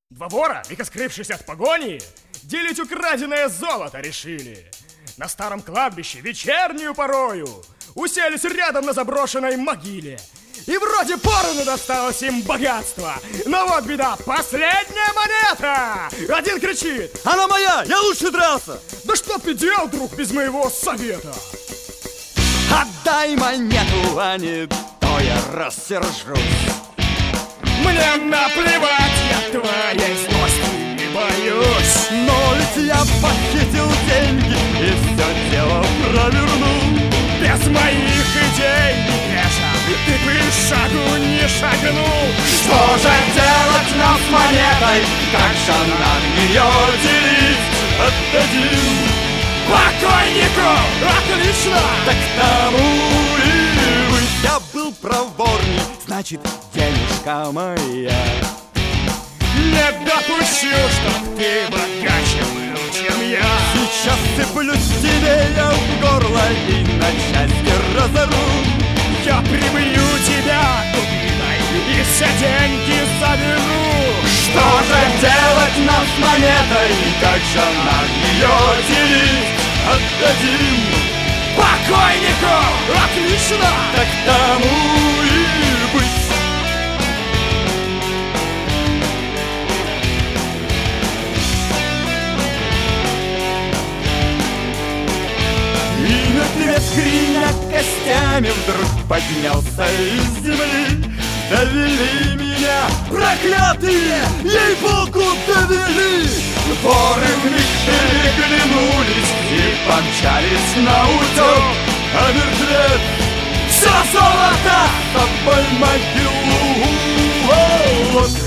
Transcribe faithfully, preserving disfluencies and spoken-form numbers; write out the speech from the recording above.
Два вора, века скрывшись от погони, делить украденное золото решили. На старом кладбище вечернюю порою уселись рядом на заброшенной могиле. И вроде поровну досталось им богатство. Но вот беда, последняя монета. Один кричит: она моя, я лучше дрался. Да что ты делал, друг, без моего совета? Отдай монету, а не то я рассержусь. Мне наплевать, я твоей злости не боюсь. Но ведь я похитил деньги и все дело провернул. Без моих идей не греша, ты бы шагу не шагнул. Что же делать нам с монетой? Как же нам ее делить? Отдадим покойнику! Отлично! Так тому и быть. Я был проворней, значит, денежка моя. Не допущу, чтоб ты богаче был, чем я. Сейчас сыплюсь тебе я в горло и на части разору. Я прибью тебя дубиной и все деньги заберу. Что же делать нам с монетой? Как же нам ее делить? Отдадим покойнику! Отлично! Так тому и быть. И мертвец, гремя костями, вдруг поднялся из земли. Довели меня, проклятые, ей-богу, довели. Воры вмиг переглянулись и помчались на утек. А мертвец все золото с собой могилу. Вот